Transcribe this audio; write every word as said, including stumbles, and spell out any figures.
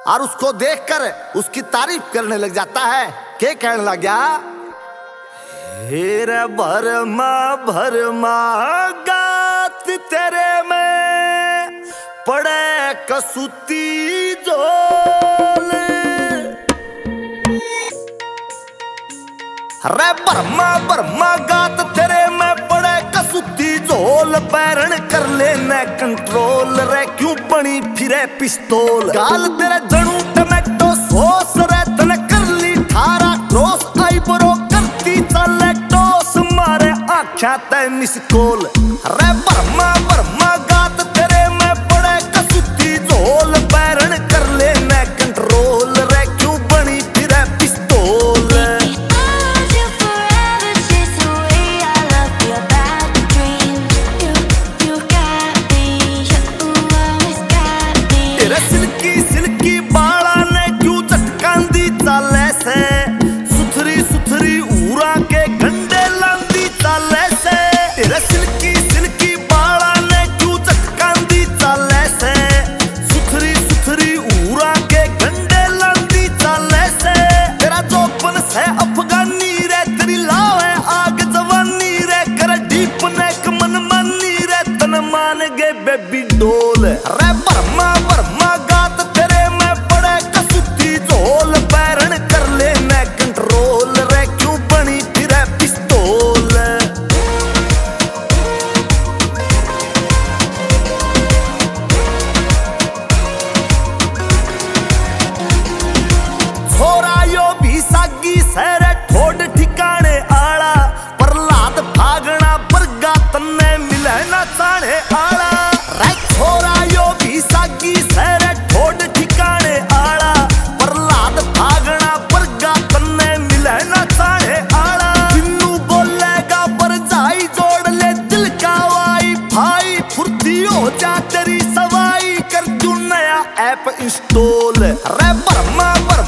और उसको देखकर उसकी तारीफ करने लग जाता है। क्या कहने लग गया? हेरे भरमा भरमा गात तेरे में पड़े कसूती झोल। रे भरमा भरमा गात तेरे में पड़े कसूती झोल। बैरन कर लेना कंट्रोल रे क्यों बनी फिरे पिस्तौल। गाल तेरे जणू टमेटो सॉस रे तने कर ली ठारा क्रॉस। आईब्रो करती चले टॉस मारे आँखा ते मिस कॉल। रे भरमा भरमा गात तेरे में पड़े कसूती झोल। बैरन कर लेना कंट्रोल रे क्यों बनी फिरे पिस्तौल। सिल्की सिल्की बाला ने क्यों चटकांदी चाले से। सुथरी सुथरी ऊरा के गंडे लांदी चाले से। तेरे सिल्की सिल्की बाला ने क्यों चटकांदी चाले से। सुथरी सुथरी ऊरा के गंडे लांदी चाले से। तेरा जोपन से अफगानी रे तेरी लावे आग जवानी रे। कर डीप नेक मन मानी रे तन मान गे बेबी डोल। रे भरमा भरमा गात तेरे में पड़े कसूती झोल। बैरन कर लेना कंट्रोल रे क्यों बनी फिरे पिस्तौल। छोरा यो भी सागी सरे ठोड ठिकाने आला। प्रहलाद भागना बरगा तन्ने मिले ना चाणे आला। छोरा यो भी सागी सरे ठोड ठिकाने आला। प्रहलाद भागना बरगा तन्ने मिले ना चाणे आला। बिन्नू बोलेगा पर जाई जोड़ ले दिल का वाई भाई। फुर्ती हो जा तेरी सवाई कर तू नया ऐप इंस्टॉल। रे भरमा भरमा